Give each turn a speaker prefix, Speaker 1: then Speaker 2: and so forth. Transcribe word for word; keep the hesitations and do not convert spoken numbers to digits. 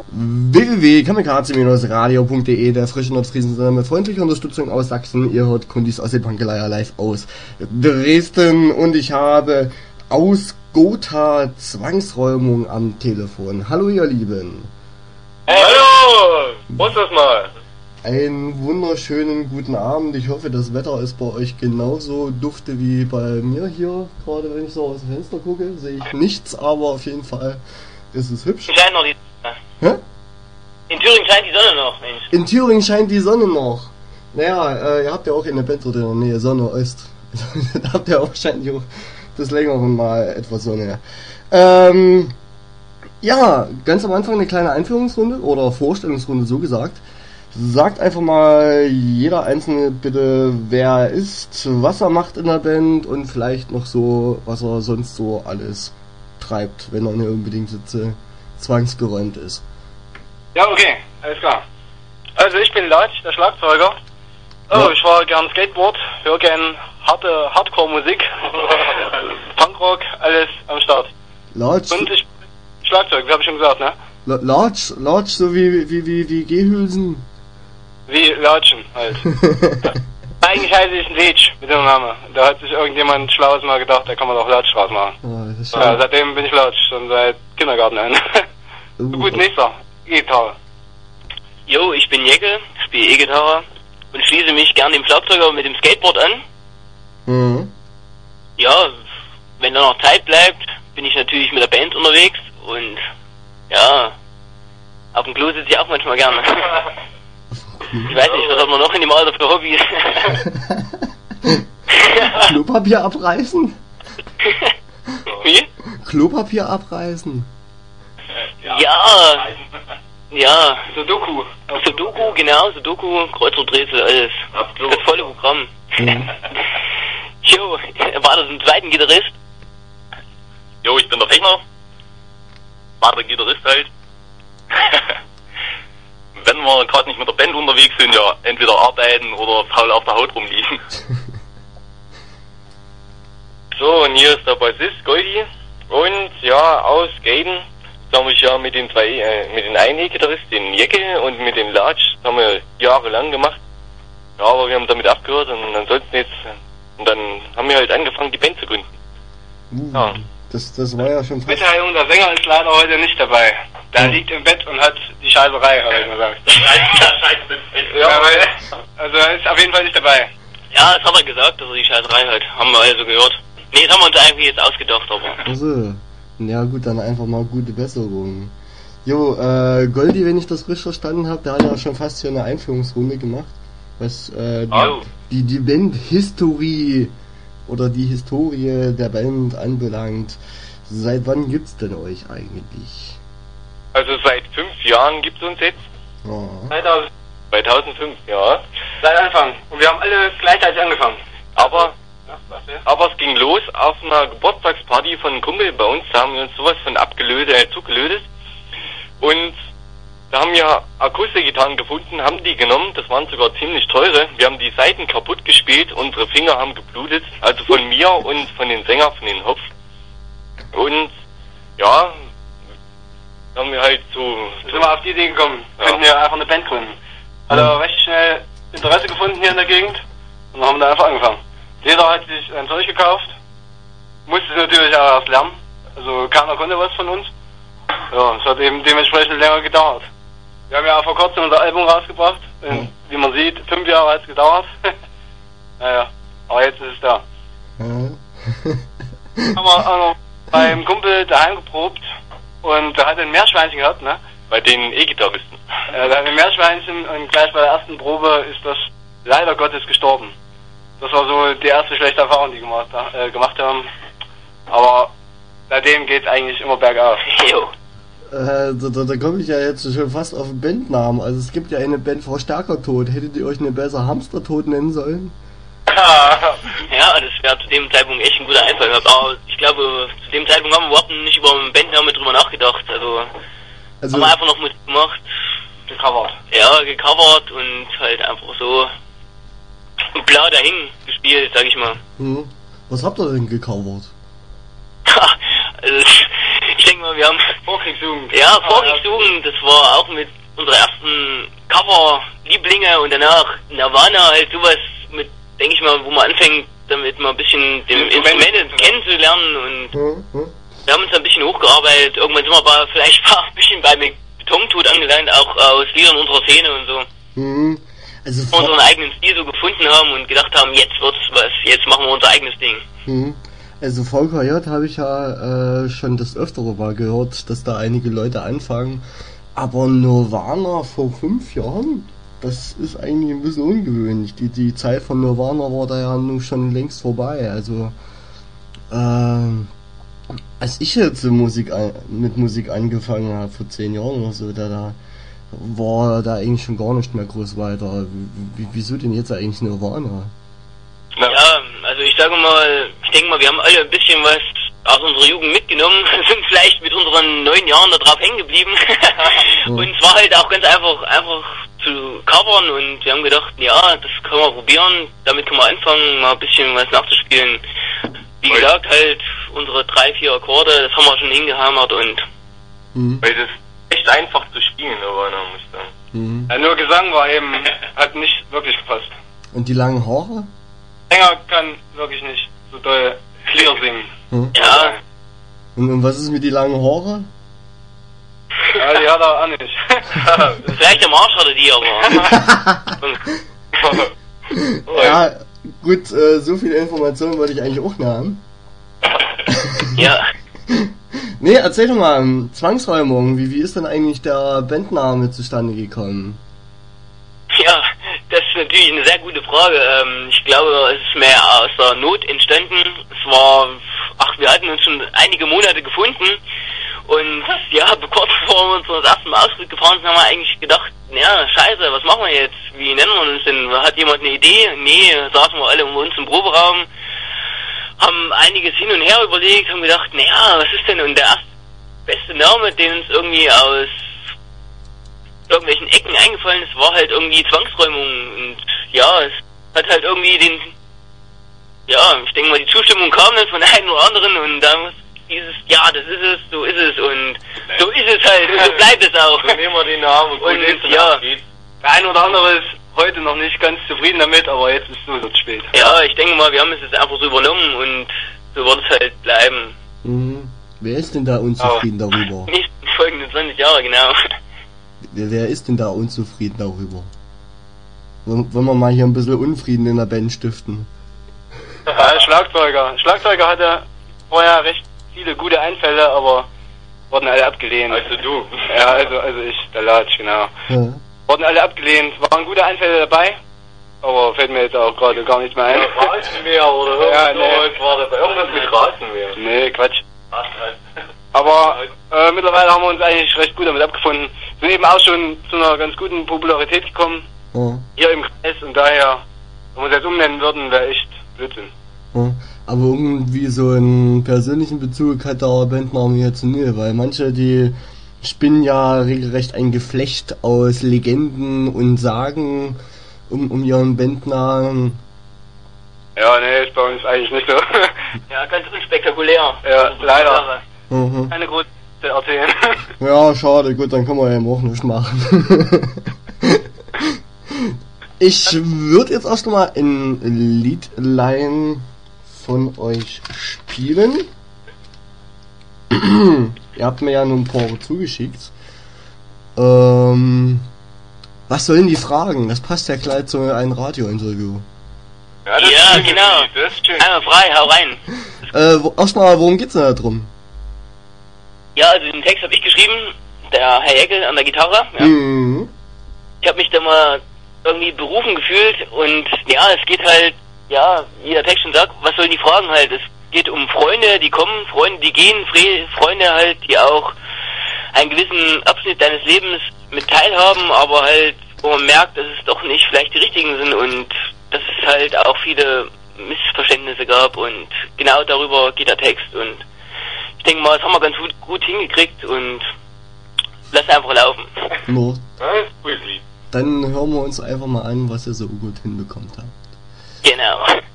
Speaker 1: w w w punkt kamikaze radio punkt d e, der frische Nordfriesensender mit freundlicher Unterstützung aus Sachsen. Ihr hört Kundis aus dem Pankeleier live aus Dresden und ich habe aus Gotha Zwangsräumung am Telefon. Hallo ihr Lieben.
Speaker 2: Hey, hallo! Prost das mal!
Speaker 1: Einen wunderschönen guten Abend. Ich hoffe, das Wetter ist bei euch genauso dufte wie bei mir hier. Gerade wenn ich so aus dem Fenster gucke, sehe ich nichts, aber auf jeden Fall ist es hübsch.
Speaker 2: Scheint noch die Sonne.
Speaker 1: Hä?
Speaker 2: In Thüringen scheint die Sonne noch, Mensch.
Speaker 1: In Thüringen scheint die Sonne noch. Naja, äh, ihr habt ja auch in der Band dort in der Nähe Sonne Ost. Da habt ihr auch wahrscheinlich auch des Längeren mal etwas Sonne. Ähm, ja, ganz am Anfang eine kleine Einführungsrunde oder Vorstellungsrunde, so gesagt. Sagt einfach mal jeder Einzelne bitte, wer er ist, was er macht in der Band und vielleicht noch so, was er sonst so alles treibt, wenn er nicht unbedingt jetzt äh, zwangsgeräumt ist.
Speaker 2: Ja, okay, alles klar. Also ich bin Latsch, der Schlagzeuger. Oh, ja. Ich war gern Skateboard, höre gern harte Hardcore-Musik, Punkrock, alles am Start.
Speaker 1: Latsch.
Speaker 2: Und ich Schlagzeug, wie hab ich schon gesagt, ne?
Speaker 1: Latsch, Latsch, so wie wie wie wie Gehülsen.
Speaker 2: Wie Latschen halt. Eigentlich heiße ich Leitsch mit dem Namen. Da hat sich irgendjemand Schlaues mal gedacht, da kann man doch Latsch draus machen.
Speaker 1: Oh, das ist
Speaker 2: ja, seitdem bin ich Latsch, schon seit Kindergarten an. Uh, Gut, nächster. E-Gitarre.
Speaker 3: Jo, ich bin Jecke, spiele E-Gitarre und schließe mich gern dem Schlagzeuger mit dem Skateboard an.
Speaker 1: Mhm.
Speaker 3: Ja, wenn da noch Zeit bleibt, bin ich natürlich mit der Band unterwegs und ja, auf dem Klo sitze ich auch manchmal gerne. Ich weiß nicht, was hat man noch in dem Alter für Hobbys?
Speaker 1: Klopapier abreißen?
Speaker 3: Wie?
Speaker 1: Klopapier abreißen.
Speaker 3: Ja, ja, ja.
Speaker 2: Sudoku.
Speaker 3: Sudoku, genau, Sudoku, Kreuzworträtsel, alles. Das volle Programm.
Speaker 1: Mhm.
Speaker 3: Jo, war das ein zweiter Gitarrist?
Speaker 4: Jo, ich bin der Fechner. War der Gitarrist halt. Wenn wir gerade nicht mit der Band unterwegs sind, ja, entweder arbeiten oder faul auf der Haut rumliegen.
Speaker 2: So, und hier ist der Bassist Goldi. Und ja, aus Gaten haben wir ja mit den zwei, äh, mit den einen E-Gitarrist, den Jecke und mit den Latsch, haben wir jahrelang gemacht. Ja, aber wir haben damit abgehört und ansonsten jetzt, und dann haben wir halt angefangen, die Band zu gründen.
Speaker 1: Uh, ja. Das, das war ja schon fast...
Speaker 2: Mitteilung, der Sänger ist leider heute nicht dabei. Der oh. liegt im Bett und hat die Scheißerei, habe ich gesagt. Ja, also er ist auf jeden Fall nicht dabei.
Speaker 3: Ja, das hat er gesagt, dass er die Scheißerei hat. Haben wir also gehört. Nee, das haben wir uns eigentlich jetzt ausgedacht, aber...
Speaker 1: Also, ja gut, dann einfach mal gute Besserung. Jo, äh, Goldi, wenn ich das richtig verstanden habe, der hat ja schon fast hier eine Einführungsrunde gemacht. Was äh, die,
Speaker 4: oh.
Speaker 1: die, die Band-History oder die Historie der Band anbelangt. Seit wann gibt's denn euch eigentlich?
Speaker 2: Also seit fünf Jahren gibt's uns jetzt.
Speaker 1: Oh.
Speaker 2: zweitausendfünf, ja. Seit Anfang. Und wir haben alle gleichzeitig angefangen. Aber, aber es ging los auf einer Geburtstagsparty von einem Kumpel bei uns. Da haben wir uns sowas von abgelötet, äh, zugelötet. Und da haben wir Akustikgitarren gefunden, haben die genommen. Das waren sogar ziemlich teure. Wir haben die Saiten kaputt gespielt, unsere Finger haben geblutet. Also von mir und von den Sängern, von den Hopf. Und ja, haben wir halt so... Sind wir auf die Idee gekommen, ja. Könnten wir einfach eine Band gründen. Hat er recht schnell Interesse gefunden hier in der Gegend und dann haben wir da einfach angefangen. Jeder hat sich ein Zeug gekauft, musste es natürlich auch erst lernen, also keiner konnte was von uns. Ja, es hat eben dementsprechend länger gedauert. Wir haben ja auch vor kurzem unser Album rausgebracht, und, wie man sieht, fünf Jahre hat es gedauert. Naja, aber jetzt ist es da. Haben wir auch noch beim Kumpel daheim geprobt. Und der hat ein Meerschweinchen gehabt, ne? Bei den E-Gitarristen. Ja, der hat ein Meerschweinchen und gleich bei der ersten Probe ist das leider Gottes gestorben. Das war so die erste schlechte Erfahrung, die wir gemacht, äh, gemacht haben. Aber seitdem geht es eigentlich immer bergauf.
Speaker 3: Jo.
Speaker 1: Äh, da, da, da komme ich ja jetzt schon fast auf den Bandnamen. Also es gibt ja eine Band Verstärkertod. Hättet ihr euch eine besser Hamstertod nennen sollen?
Speaker 3: Ja, das wäre zu dem Zeitpunkt echt ein guter Einfall. Aber ich glaube, zu dem Zeitpunkt haben wir überhaupt nicht über einen Bandnamen drüber nachgedacht. Also, also haben wir einfach noch Musik gemacht.
Speaker 2: Gecovert.
Speaker 3: Ja, gecovert und halt einfach so blau dahin gespielt, sag ich mal.
Speaker 1: Mhm. Was habt ihr denn gecovert?
Speaker 3: Also, ich denke mal, wir haben...
Speaker 2: Vorkriegsjugend.
Speaker 3: Ja, Vorkriegsjugend, das war auch mit unserer ersten Cover-Lieblinge und danach Nirvana, halt sowas mit, denke ich mal, wo man anfängt, damit mal ein bisschen den Instrument kennenzulernen und
Speaker 1: Hm, hm.
Speaker 3: wir haben uns ein bisschen hochgearbeitet. Irgendwann sind wir aber vielleicht mal ein bisschen bei Betontod angelangt, auch aus Liedern unserer Szene und so.
Speaker 1: Hm. Also
Speaker 3: Wir unseren eigenen Stil so gefunden haben und gedacht haben, jetzt wird's was, jetzt machen wir unser eigenes Ding.
Speaker 1: hm. Also V K J habe ich ja äh, schon das öftere mal gehört, dass da einige Leute anfangen. Aber Nirvana vor fünf Jahren, das ist eigentlich ein bisschen ungewöhnlich. Die, die Zeit von Nirvana war da ja nun schon längst vorbei. Also, ähm, als ich jetzt Musik an, mit Musik angefangen habe, vor zehn Jahren oder so, da, da war da eigentlich schon gar nicht mehr groß weiter. Wie, wieso denn jetzt eigentlich Nirvana?
Speaker 3: Ja, also ich sage mal, ich denke mal, wir haben alle ein bisschen was aus unserer Jugend mitgenommen, sind vielleicht mit unseren neun Jahren da drauf hängen geblieben.
Speaker 1: Ja.
Speaker 3: Und es war halt auch ganz einfach, einfach zu covern und wir haben gedacht, ja, das können wir probieren, damit können wir anfangen, mal ein bisschen was nachzuspielen. Wie gesagt, halt unsere drei, vier Akkorde, das haben wir schon hingehammert und...
Speaker 1: Mhm.
Speaker 2: Weil das ist echt einfach zu spielen, aber na, muss ich sagen.
Speaker 1: Mhm.
Speaker 2: Ja, nur Gesang war eben, hat nicht wirklich gepasst.
Speaker 1: Und die langen Haare?
Speaker 2: Sänger kann wirklich nicht so doll Lieder singen.
Speaker 1: Mhm.
Speaker 3: Ja,
Speaker 1: Und, und was ist mit die langen Haare?
Speaker 2: Ja, die hat er auch nicht.
Speaker 3: vielleicht am Arsch hatte die, aber...
Speaker 1: Ja, gut, äh, so viele Informationen wollte ich eigentlich auch nicht haben.
Speaker 3: ja.
Speaker 1: Nee, erzähl doch mal, ähm, Zwangsräumung, wie, wie ist denn eigentlich der Bandname zustande gekommen?
Speaker 3: Ja, das ist natürlich eine sehr gute Frage. Ähm, ich glaube, es ist mehr aus der Not entstanden. Es war, ach, wir hatten uns schon einige Monate gefunden und ja, kurz bevor wir uns zum ersten Mal Ausflug gefahren sind, haben wir eigentlich gedacht, ja, scheiße, was machen wir jetzt? Wie nennen wir uns denn? Hat jemand eine Idee? Nee, saßen wir alle um uns im Proberaum, haben einiges hin und her überlegt, haben gedacht, naja, was ist denn? Und der erste beste Name, den uns irgendwie aus irgendwelchen Ecken eingefallen ist, war halt irgendwie Zwangsräumung und ja, es hat halt irgendwie den, ja, ich denke mal, die Zustimmung kam dann von einem oder anderen und dann dieses, ja, das ist es, so ist es und so ist es halt und so bleibt es auch.
Speaker 2: So nehmen wir den Namen und gut
Speaker 3: Und,
Speaker 2: ist und
Speaker 3: ja.
Speaker 2: abgeht. Der ein oder andere ist heute noch nicht ganz zufrieden damit, aber jetzt ist es so spät.
Speaker 3: Ja, ich denke mal, wir haben es jetzt einfach so übernommen und so wird es halt bleiben.
Speaker 1: Mhm. Wer ist denn da unzufrieden
Speaker 2: Oh.
Speaker 1: darüber?
Speaker 3: Nicht die folgenden zwanzig Jahre, genau.
Speaker 1: Wer, wer ist denn da unzufrieden darüber? Wollen wollen wir mal hier ein bisschen Unfrieden in der Band stiften?
Speaker 2: Ja, Schlagzeuger. Schlagzeuger hatte vorher recht viele gute Einfälle, aber wurden alle abgelehnt. Also du? Ja, also, also ich, der Latsch, genau.
Speaker 1: Ja.
Speaker 2: Wurden alle abgelehnt. Waren gute Einfälle dabei, aber fällt mir jetzt auch gerade gar nicht mehr ein.
Speaker 4: Ja, Rasenmäher oder irgendwas,
Speaker 2: Ja, nee.
Speaker 4: war das irgendwas mit Rasenmäher.
Speaker 2: Nee, Quatsch. Aber äh, mittlerweile haben wir uns eigentlich recht gut damit abgefunden. Sind eben auch schon zu einer ganz guten Popularität gekommen,
Speaker 1: Ja.
Speaker 2: hier im Kreis, und daher, wenn wir uns jetzt umnennen würden, wäre echt Blödsinn.
Speaker 1: Ja. Aber irgendwie so einen persönlichen Bezug hat der Bandname jetzt nie, weil manche, die spinnen ja regelrecht ein Geflecht aus Legenden und Sagen um, um ihren Bandnamen.
Speaker 2: Ja, nee, ist bei uns eigentlich nicht so.
Speaker 3: Ja, ganz unspektakulär.
Speaker 2: Ja, leider.
Speaker 1: Mhm.
Speaker 2: Keine Grund zu erzählen.
Speaker 1: Ja, schade, gut, dann kann man ja eben auch nichts machen. Ich würde jetzt erst mal ein Liedlein von euch spielen. Ihr habt mir ja nur ein paar zugeschickt. Ähm, was sollen die Fragen? Das passt ja gleich zu einem Radiointerview.
Speaker 2: Ja,
Speaker 3: Ja,
Speaker 2: schön,
Speaker 3: genau.
Speaker 2: Das ist schön.
Speaker 3: Einmal frei, hau rein.
Speaker 1: Äh, wo, erstmal, worum geht's denn da drum?
Speaker 3: Ja, also den Text habe ich geschrieben, der Herr Eckel an der Gitarre. Ja.
Speaker 1: Mhm.
Speaker 3: Ich habe mich da mal irgendwie berufen gefühlt und ja, es geht halt, ja, wie der Text schon sagt, was sollen die Fragen halt? Es geht um Freunde, die kommen, Freunde, die gehen, Fre Freunde halt, die auch einen gewissen Abschnitt deines Lebens mit teilhaben, aber halt, wo man merkt, dass es doch nicht vielleicht die richtigen sind und dass es halt auch viele Missverständnisse gab und genau darüber geht der Text und ich denke mal, das haben wir ganz gut, gut hingekriegt und lass einfach laufen.
Speaker 1: No.
Speaker 2: Ja, das ist cool, lieb.
Speaker 1: Dann hören wir uns einfach mal an, was ihr so gut hinbekommt habt.
Speaker 3: Genau.